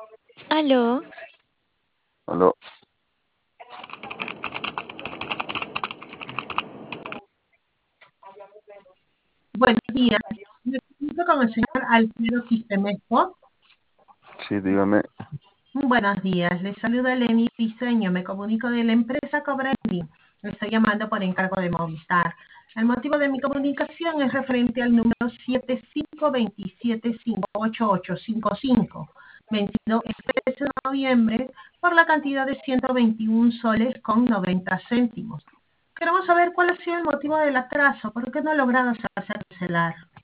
Aló, Aló, Buenos días. Me comunico con el señor Alfredo Quistemesco. sí, dígame. Buenos días. Le saluda Lenny Diseño. Me comunico de la empresa Cobrendi. Le estoy llamando por encargo de Movistar. El motivo de mi comunicación es referente al número 7527588855, vencido el 13 de noviembre por la cantidad de 121 soles con 90 céntimos. Queremos saber cuál ha sido el motivo del atraso. ¿Por qué no ha logrado hacerse cancelar?